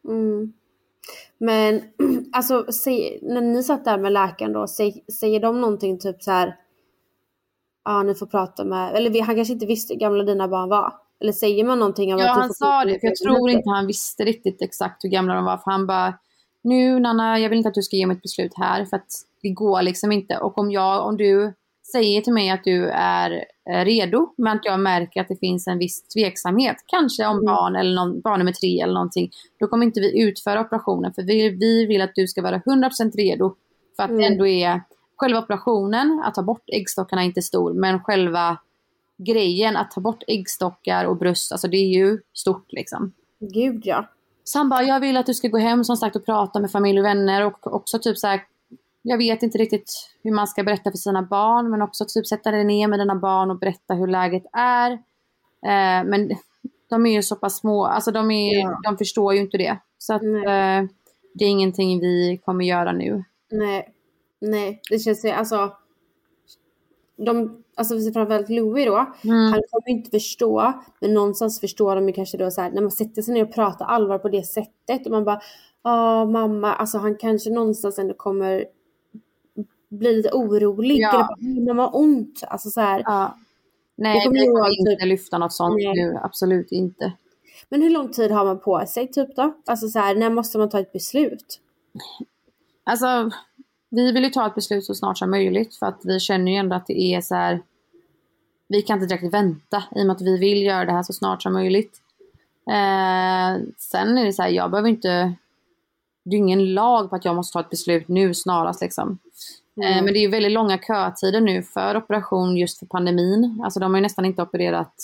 [SPEAKER 4] Men alltså när ni satt där med läkaren då, säger de någonting typ så här, ni får prata med, eller han kanske inte visste hur gamla dina barn var, eller säger man någonting om att
[SPEAKER 3] han sa det, för jag tror inte han visste riktigt exakt hur gamla de var, för han bara, nu Nanna, jag vill inte att du ska ge mig ett beslut här, för att det går liksom inte. Och om du säger till mig att du är redo, men att jag märker att det finns en viss tveksamhet, kanske om barn eller barn nummer 3 eller någonting, då kommer inte vi utföra operationen, för vi vill att du ska vara 100% redo, för att det ändå är själva operationen, att ta bort äggstockarna är inte stor, men själva grejen att ta bort äggstockar och bröst, alltså det är ju stort liksom.
[SPEAKER 4] Gud ja.
[SPEAKER 3] Så han bara, jag vill att du ska gå hem som sagt och prata med familj och vänner, och också typ så här, jag vet inte riktigt hur man ska berätta för sina barn, men också typ sätta dig ner med dina barn och berätta hur läget är. Men de är ju så pass små, alltså de förstår ju inte det. Så att det är ingenting vi kommer göra nu.
[SPEAKER 4] Nej, det känns ju, alltså framförallt Louis då, han kommer inte förstå, men någonstans förstår de ju kanske då så här, när man sätter sig ner och pratar allvar på det sättet och man bara, mamma, alltså han kanske någonstans ändå kommer bli lite orolig, eller man har ont, alltså så här.
[SPEAKER 3] Nej, vi kommer inte lyfta något sånt nu, absolut inte.
[SPEAKER 4] Men hur lång tid har man på sig typ då? Alltså så här, när måste man ta ett beslut?
[SPEAKER 3] Alltså, vi vill ju ta ett beslut så snart som möjligt, för att vi känner ju ändå att det är så här, vi kan inte direkt vänta i och med att vi vill göra det här så snart som möjligt. Sen är det så här, jag behöver inte, det är ingen lag på att jag måste ta ett beslut nu snarast liksom. Men det är ju väldigt långa kötider nu för operation just för pandemin. Alltså de har ju nästan inte opererat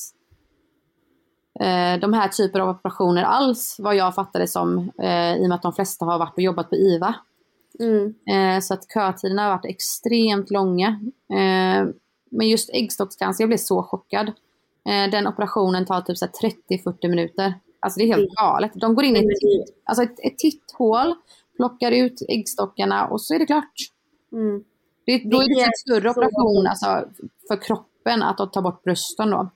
[SPEAKER 3] de här typer av operationer alls, vad jag fattade som, i och med att de flesta har varit och jobbat på IVA. Så att kötiderna har varit extremt långa. Men just äggstockscancer, jag blev så chockad. Den operationen tar typ 30-40 minuter. Alltså det är helt galet. De går in i ett titthål, plockar ut äggstockarna och så är det klart. Då är det en större operation alltså, för kroppen att ta bort brösten då.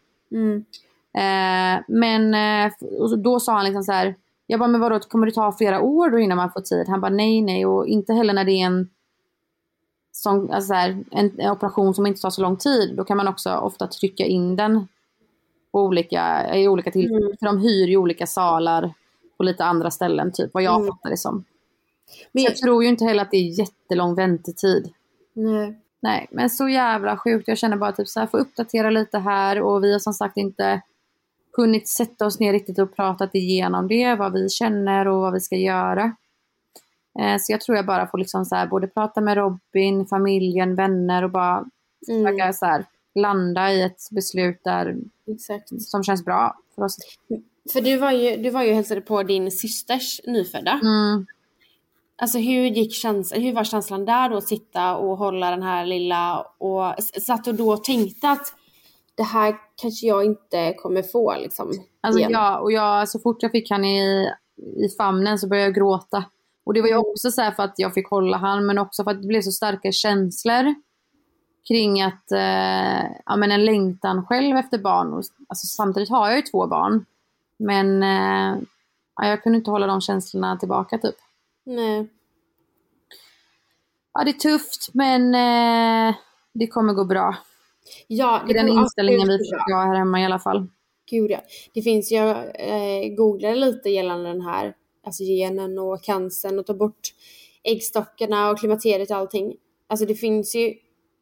[SPEAKER 3] Men och då sa han liksom så här, jag bara, men vadå, kommer det ta flera år då innan man får tid? Han bara nej, och inte heller när det är en operation som inte tar så lång tid. Då kan man också ofta trycka in den i olika tillfällen. För de hyr ju olika salar på lite andra ställen, typ vad jag fattar det som. Men jag tror ju inte heller att det är jättelång väntetid. Nej, men så jävla sjukt. Jag känner bara typ så här, får uppdatera lite här, och vi har som sagt inte kunnat sätta oss ner riktigt och pratat igenom det, vad vi känner och vad vi ska göra. Så jag tror jag bara får liksom så här, både prata med Robin, familjen, vänner och bara försöka så här, landa i ett beslut där som känns bra för oss.
[SPEAKER 4] För du var ju och hälsade på din systers nyfödda. Alltså hur var känslan där då, att sitta och hålla den här lilla, och satt och då tänkte att det här kanske jag inte kommer få liksom.
[SPEAKER 3] Alltså jag så fort jag fick han i famnen så började jag gråta. Och det var ju också så här för att jag fick hålla han, men också för att det blev så starka känslor kring att men en längtan själv efter barn. Alltså samtidigt har jag ju 2 barn. Men jag kunde inte hålla de känslorna tillbaka typ.
[SPEAKER 4] Nej.
[SPEAKER 3] Ja, det är tufft, men det kommer gå bra.
[SPEAKER 4] Ja,
[SPEAKER 3] det är den inställningen vi försöker ha här hemma i alla fall.
[SPEAKER 4] Gud ja. Det finns, jag googlade lite gällande den här, alltså genen och cancern, och ta bort äggstockarna och klimakteriet och allting. Alltså det finns ju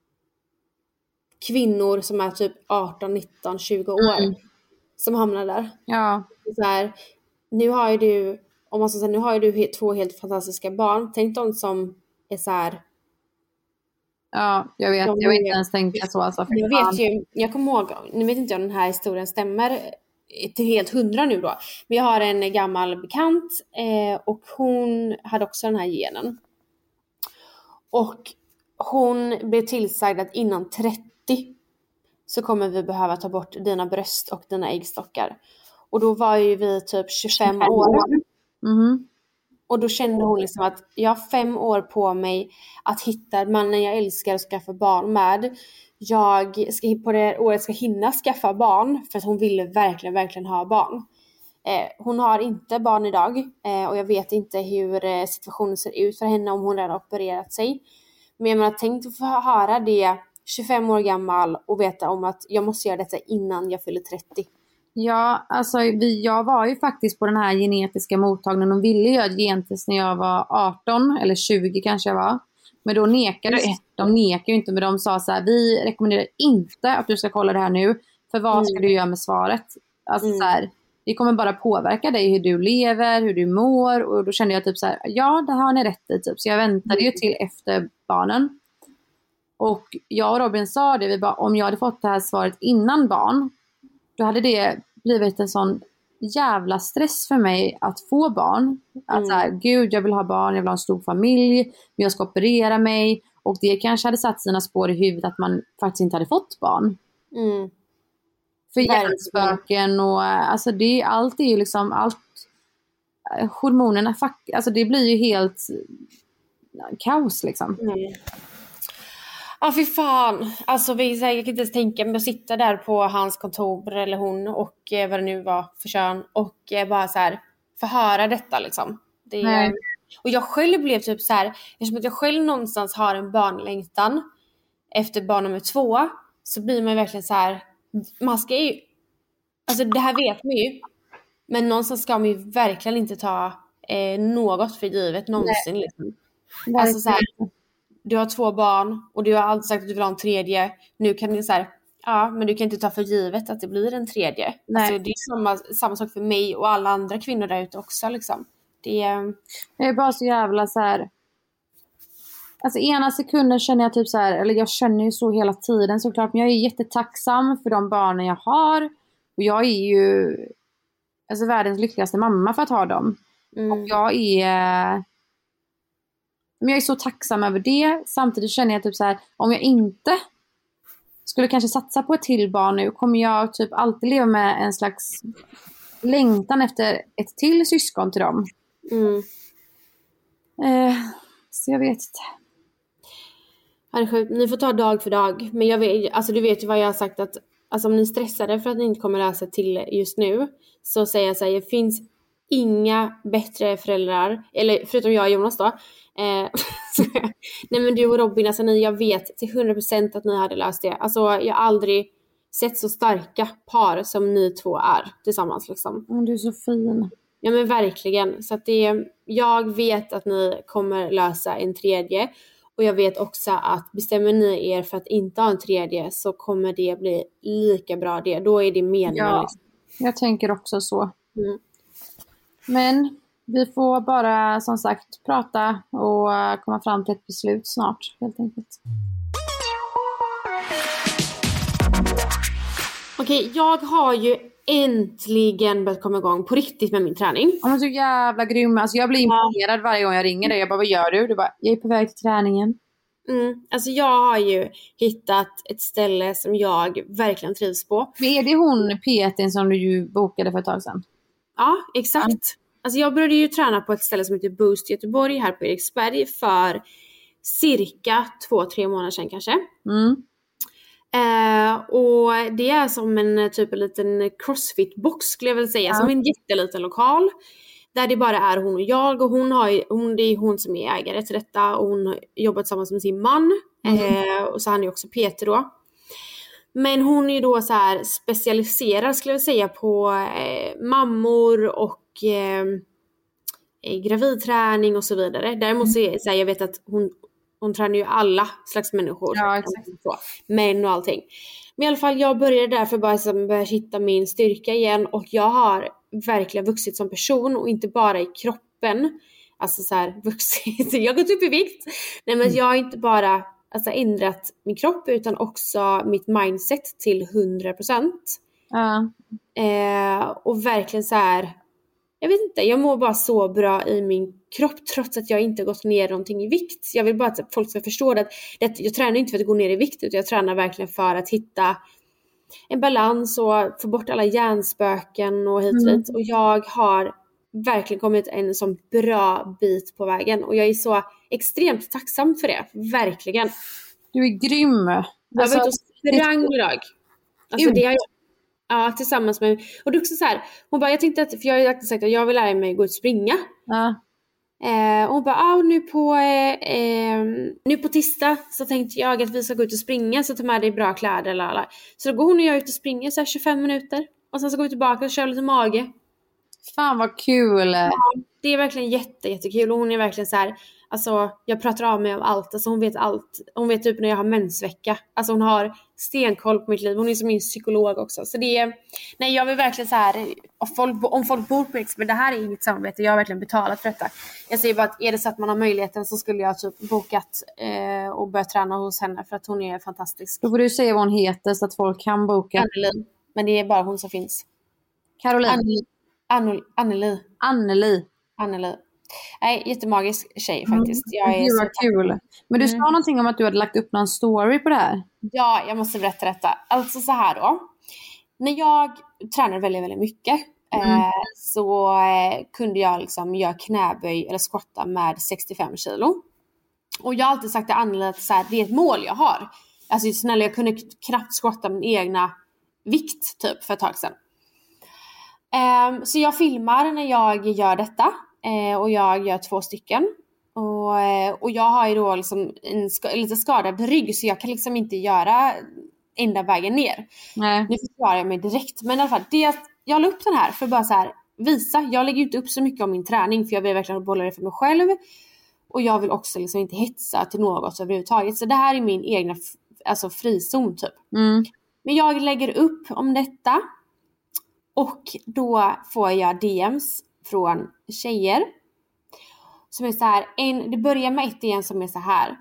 [SPEAKER 4] kvinnor som är typ 18, 19, 20 år som hamnar där.
[SPEAKER 3] Ja.
[SPEAKER 4] Så här, nu har ju du, om man ska säga, nu har ju du 2 helt fantastiska barn. Tänk de som är så här.
[SPEAKER 3] Ja, jag vet. Jag vill inte ens tänka så. Alltså,
[SPEAKER 4] jag kommer ihåg, nu vet inte jag om den här historien stämmer till helt 100 nu då. Men jag har en gammal bekant och hon hade också den här genen. Och hon blev tillsagd att innan 30 så kommer vi behöva ta bort dina bröst och dina äggstockar. Och då var ju vi typ 25 år. Och då kände hon liksom att jag har 5 år på mig att hitta mannen jag älskar och skaffa barn med. Jag ska på det året ska hinna skaffa barn, för att hon ville verkligen ha barn. Hon har inte barn idag, och jag vet inte hur situationen ser ut för henne, om hon redan opererat sig. Men jag tänkt att få höra det 25 år gammal och veta om att jag måste göra detta innan jag fyller 30.
[SPEAKER 3] Ja, alltså jag var ju faktiskt på den här genetiska mottagningen och ville göra ett gentest när jag var 18 eller 20 kanske jag var. Men då nekade de nekade ju inte, men de sa så här: vi rekommenderar inte att du ska kolla det här nu, för vad ska du göra med svaret? Alltså så här, det kommer bara påverka dig, hur du lever, hur du mår. Och då kände jag typ så här, ja, det har ni rätt i typ. Så jag väntade ju till efter barnen. Och jag och Robin sa det, vi bara, om jag hade fått det här svaret innan barn, då hade det blivit en sån jävla stress för mig att få barn. Att så här, gud, jag vill ha barn, jag vill ha en stor familj, men jag ska operera mig. Och det kanske hade satt sina spår i huvudet att man faktiskt inte hade fått barn. För hjärnspöken och alltså allt är ju liksom allt. hormonerna, alltså det blir ju helt kaos liksom.
[SPEAKER 4] Ja, fy fan. Alltså jag kan inte ens tänka mig att sitta där på hans kontor eller hon och vad det nu var för kön och bara så här förhöra detta liksom. Och jag själv blev typ så här, eftersom att jag själv någonstans har en barnlängtan efter barn nummer 2, så blir man verkligen så här, man ska ju, alltså det här vet man ju, men någonstans ska man ju verkligen inte ta något för givet någonsin liksom. Alltså så här, du har 2 barn och du har alltid sagt att du vill ha en 3:e. Nu kan det så här, ja, men du kan inte ta för givet att det blir en 3:e. Alltså, det är samma sak för mig och alla andra kvinnor där ute också liksom. Jag
[SPEAKER 3] är bara så jävla så här. Alltså ena sekunden känner jag typ så här, eller jag känner ju så hela tiden såklart, men jag är jättetacksam för de barnen jag har. Och jag är ju alltså världens lyckligaste mamma för att ha dem. Och men jag är så tacksam över det. Samtidigt känner jag typ så här, om jag inte skulle kanske satsa på ett till barn nu, kommer jag typ alltid leva med en slags längtan efter ett till syskon till dem. Så jag vet inte.
[SPEAKER 4] Ni får ta dag för dag. Men jag vet, alltså du vet ju vad jag har sagt, att alltså, om ni är stressade för att ni inte kommer läsa till just nu, så säger jag så här, det finns inga bättre föräldrar, eller förutom jag och Jonas då. Nej men du och Robin, alltså jag vet till 100% att ni hade löst det. Alltså jag har aldrig sett så starka par som ni 2 är tillsammans liksom.
[SPEAKER 3] Du är så fin.
[SPEAKER 4] Ja men verkligen. Så att jag vet att ni kommer lösa en 3:e. Och jag vet också att bestämmer ni er för att inte ha en 3:e, så kommer det bli lika bra det. Då är det meningen.
[SPEAKER 3] Ja,
[SPEAKER 4] liksom.
[SPEAKER 3] Jag tänker också så. Men vi får bara som sagt prata och komma fram till ett beslut snart helt enkelt.
[SPEAKER 4] Okej, jag har ju äntligen börjat komma igång på riktigt med min träning.
[SPEAKER 3] Ja, men så jävla grym. Alltså jag blir imponerad varje gång jag ringer dig. Jag bara, vad gör du? Du bara, jag är på väg till träningen.
[SPEAKER 4] Alltså jag har ju hittat ett ställe som jag verkligen trivs på.
[SPEAKER 3] Men är det hon PT:n som du ju bokade för ett tag sedan?
[SPEAKER 4] Ja, exakt. Alltså jag började ju träna på ett ställe som heter Boost Göteborg här på Eriksberg för cirka 2-3 månader sedan kanske. Och det är som en typ en liten crossfit-box skulle jag väl säga. Som en jätteliten lokal. Där det bara är hon och jag. Och det är hon som är ägare till detta. Och hon jobbar tillsammans med sin man. Och så han är också PT då. Men hon är ju då så här specialiserad skulle jag säga på mammor och gravidträning och så vidare. Däremot så är jag vet att hon tränar ju alla slags människor.
[SPEAKER 3] Ja, exakt.
[SPEAKER 4] Män och allting. Men i alla fall jag började därför bara börja hitta min styrka igen. Och jag har verkligen vuxit som person. Och inte bara i kroppen. Alltså så här vuxit. Jag har gått upp i vikt. Nej men jag har inte bara ändrat min kropp. Utan också mitt mindset till 100%. Och verkligen så här. Jag vet inte, jag mår bara så bra i min kropp trots att jag inte har gått ner någonting i vikt. Jag vill bara att folk ska förstå att jag tränar inte för att gå ner i vikt, utan jag tränar verkligen för att hitta en balans och få bort alla hjärnspöken och hit och dit. Och jag har verkligen kommit en sån bra bit på vägen. Och jag är så extremt tacksam för det, verkligen.
[SPEAKER 3] Du är grym.
[SPEAKER 4] Jag var ute och sprang idag. Alltså det har jag. Ja, tillsammans med. Och det är också så här. Hon bara, jag tänkte att, för jag har ju alltid sagt att jag vill lära mig gå ut och springa. Och hon bara, nu på tisdag så tänkte jag att vi ska gå ut och springa. Så ta med dig bra kläder. Lala. Så då går hon och jag ut och springer så här 25 minuter. Och sen så går vi tillbaka och kör lite mage.
[SPEAKER 3] Fan vad kul.
[SPEAKER 4] Ja, det är verkligen jättekul. Och hon är verkligen så här. Alltså jag pratar av mig av allt. Alltså hon vet allt. Hon vet typ när jag har mensvecka. Alltså hon har stenkoll på mitt liv. Hon är som min psykolog också. Så det är, nej jag vill verkligen så här. Om folk bor på Eriksberg. Det här är inget samarbete. Jag har verkligen betalat för detta. Jag säger bara att är det så att man har möjligheten. Så skulle jag typ bokat och börja träna hos henne. För att hon är fantastisk.
[SPEAKER 3] Då får du säga vad hon heter så att folk kan boka.
[SPEAKER 4] Anneli. Men det är bara hon som finns.
[SPEAKER 3] Caroline.
[SPEAKER 4] Anneli. Nej, jättemagisk tjej faktiskt. Jag är så
[SPEAKER 3] kul. Men du sa någonting om att du hade lagt upp någon story på det här.
[SPEAKER 4] Ja, jag måste berätta detta. Alltså så här då. När jag tränar väldigt, väldigt mycket. så kunde jag liksom göra knäböj eller squatta med 65 kilo. Och jag har alltid sagt till Anneli att så här, det är ett mål jag har. Alltså snälla, jag kunde knappt squatta min egna vikt typ för ett tag sedan. Så jag filmar när jag gör detta. Och jag gör 2 stycken. Och jag har ju då liksom en lite skadad rygg, så jag kan liksom inte göra ända vägen ner.
[SPEAKER 3] Nej.
[SPEAKER 4] Nu försvarar jag mig direkt. Men i alla fall, jag la upp den här för bara så här visa. Jag lägger inte upp så mycket om min träning, för jag vill verkligen bolla det för mig själv. Och jag vill också liksom inte hetsa till något överhuvudtaget. Så det här är min egna frizon typ. Men jag lägger upp om detta. Och då får jag DMs från tjejer. Som är så här. Det börjar med ett igen som är så här.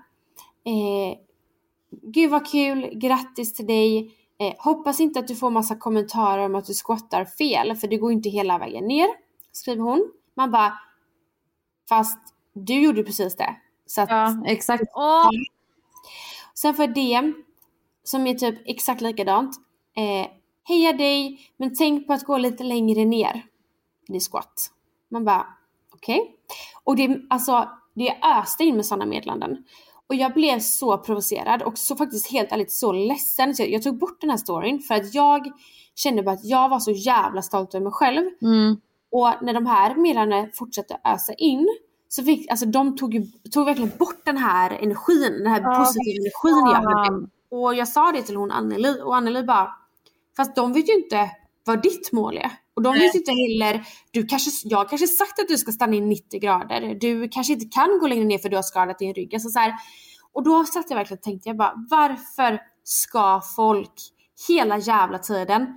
[SPEAKER 4] Gud vad kul, grattis till dig. Hoppas inte att du får massa kommentarer om att du squattar fel. För det går inte hela vägen ner, skriver hon. Man bara, fast du gjorde precis det. Så att,
[SPEAKER 3] ja, exakt.
[SPEAKER 4] Sen får jag DM som är typ exakt likadant. Heja dig, men tänk på att gå lite längre ner i squat. Man bara, okej. Och det öste in med sådana meddelanden. Och jag blev så provocerad och så faktiskt helt ärligt så ledsen. Så jag tog bort den här storyn för att jag kände bara att jag var så jävla stolt över mig själv. Och när de här meddelandena fortsatte ösa in, så de tog verkligen bort den här energin, den här positiva energin jag hade. Och jag sa det till hon Anneli, och Anneli bara, fast de vet ju inte vad ditt mål är. Och de vet inte heller, jag kanske sagt att du ska stanna i 90 grader. Du kanske inte kan gå längre ner för du har skadat din rygg. Alltså så här, och då satt jag verkligen och tänkte, jag bara, varför ska folk hela jävla tiden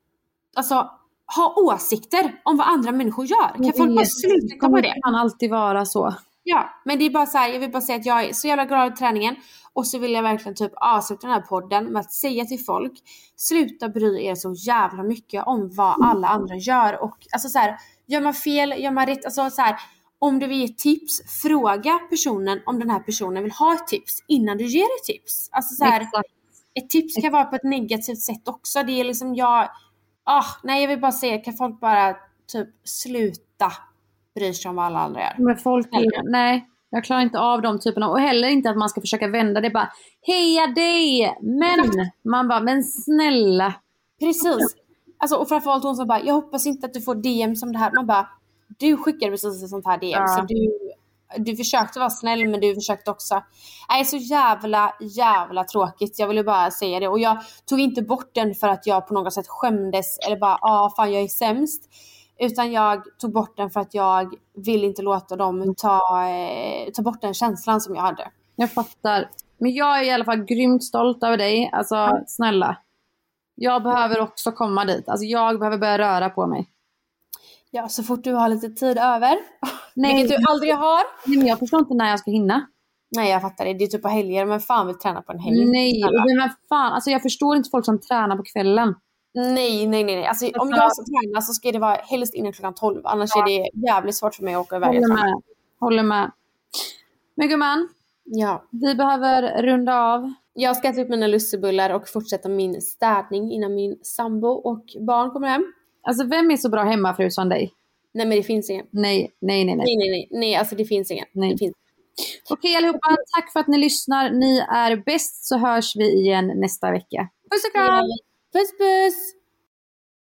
[SPEAKER 4] ha åsikter om vad andra människor gör? Kan folk bara sluta med det?
[SPEAKER 3] Det kan alltid vara så.
[SPEAKER 4] Ja, men det är bara så här, jag vill bara säga att jag är så jävla glad i träningen. Och så vill jag verkligen typ avsluta den här podden med att säga till folk, sluta bry er så jävla mycket om vad alla andra gör. Och alltså så här, gör man fel, gör man rätt, alltså så här, om du vill ge tips, fråga personen om den här personen vill ha ett tips innan du ger ett tips. Alltså så här, ett tips kan vara på ett negativt sätt också. Det är liksom jag vill bara säga, kan folk bara typ sluta bry sig om vad alla andra gör.
[SPEAKER 3] Men folk, nej, jag klarar inte av de typerna. Och heller inte att man ska försöka vända det, bara, heja dig, men man bara, men snälla.
[SPEAKER 4] Precis. Alltså, och framförallt hon som bara, jag hoppas inte att du får DM som det här. Man bara, du skickar precis ett sånt här DM. Så du försökte vara snäll, men du försökte också. Nej, så jävla tråkigt. Jag ville bara säga det. Och jag tog inte bort den för att jag på något sätt skämdes. Eller bara, fan jag är sämst. Utan jag tog bort den för att jag vill inte låta dem ta bort den känslan som jag hade. Jag
[SPEAKER 3] fattar. Men jag är i alla fall grymt stolt över dig. Alltså, snälla. Jag behöver också komma dit. Alltså, jag behöver börja röra på mig.
[SPEAKER 4] Ja, så fort du har lite tid över.
[SPEAKER 3] Nej.
[SPEAKER 4] Vilket du aldrig har.
[SPEAKER 3] Nej, men jag förstår inte när jag ska hinna.
[SPEAKER 4] Nej, jag fattar det. Det är typ på helger. Men fan vill träna på en helg.
[SPEAKER 3] Nej, men fan. Alltså, jag förstår inte folk som tränar på kvällen.
[SPEAKER 4] Nej. Alltså, om jag ska träna så ska det vara helst innan klockan 12. Annars är det jävligt svårt för mig att åka iväg.
[SPEAKER 3] Håller med. Men gumman, vi behöver runda av.
[SPEAKER 4] Jag ska äta upp mina lussebullar och fortsätta min städning innan min sambo och barn kommer hem.
[SPEAKER 3] Alltså, vem är så bra hemmafru som dig?
[SPEAKER 4] Nej, men det finns ingen. Nej, alltså det finns ingen.
[SPEAKER 3] Nej. Okej allihopa, tack för att ni lyssnar. Ni är bäst, så hörs vi igen nästa vecka. Puss och kram!
[SPEAKER 4] Puss!